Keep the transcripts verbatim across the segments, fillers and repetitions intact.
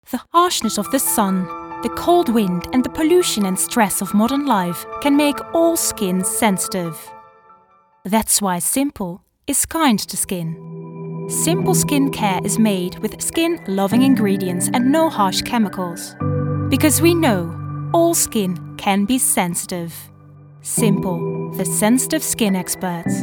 The harshness of the sun, the cold wind and the pollution and stress of modern life can make all skin sensitive. That's why Simple is kind to skin. Simple skin care is made with skin-loving ingredients and no harsh chemicals. Because we know all skin can be sensitive. Simple, the sensitive skin experts.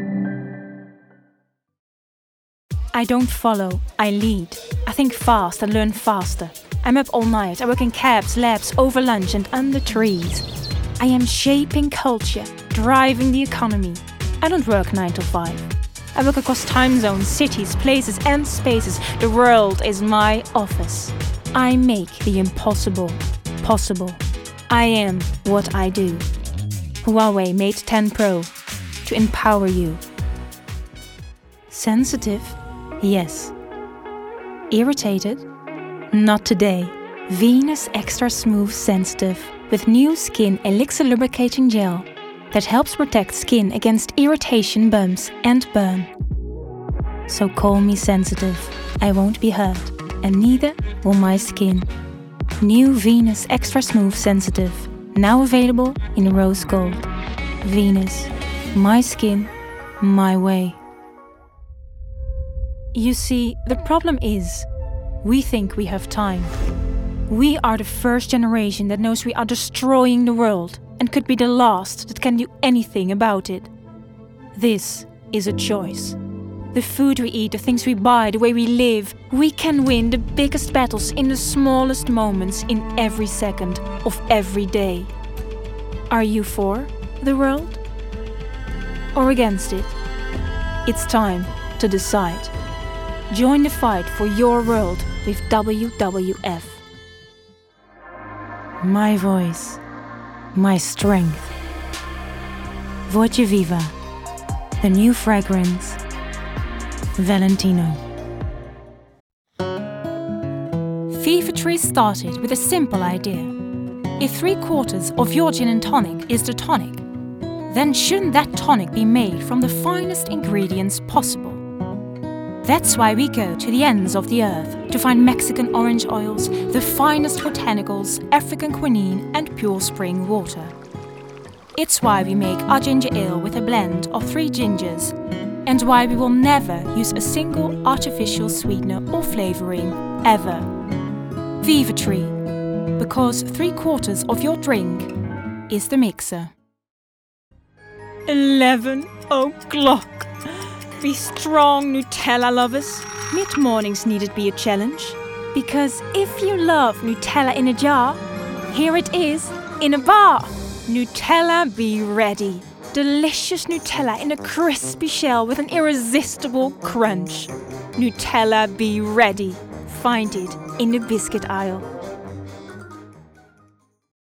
I don't follow, I lead. I think fast and learn faster. I'm up all night, I work in cabs, labs, over lunch and under trees. I am shaping culture, driving the economy. I don't work nine to five. I work across time zones, cities, places and spaces. The world is my office. I make the impossible possible. I am what I do. Huawei Mate ten Pro to empower you. Sensitive? Yes. Irritated? Not today. Venus Extra Smooth Sensitive with new Skin Elixir Lubricating Gel that helps protect skin against irritation, bumps and burn. So call me sensitive. I won't be hurt, and neither will my skin. New Venus Extra Smooth Sensitive, now available in rose gold. Venus, my skin, my way. You see, the problem is, we think we have time. We are the first generation that knows we are destroying the world and could be the last that can do anything about it. This is a choice. The food we eat, the things we buy, the way we live, we can win the biggest battles in the smallest moments in every second of every day. Are you for the world? Or against it? It's time to decide. Join the fight for your world with W W F. My voice, my strength. Voce Viva, the new fragrance, Valentino. Fever-Tree started with a simple idea. If three quarters of your gin and tonic is the tonic, then shouldn't that tonic be made from the finest ingredients possible? That's why we go to the ends of the earth to find Mexican orange oils, the finest botanicals, African quinine and pure spring water. It's why we make our ginger ale with a blend of three gingers, and why we will never use a single artificial sweetener or flavouring, ever. Fever-Tree, because three quarters of your drink is the mixer. Eleven o'clock. Be strong, Nutella lovers. Mid-mornings needed be a challenge. Because if you love Nutella in a jar, here it is in a bar. Nutella be ready. Delicious Nutella in a crispy shell with an irresistible crunch. Nutella be ready. Find it in the biscuit aisle.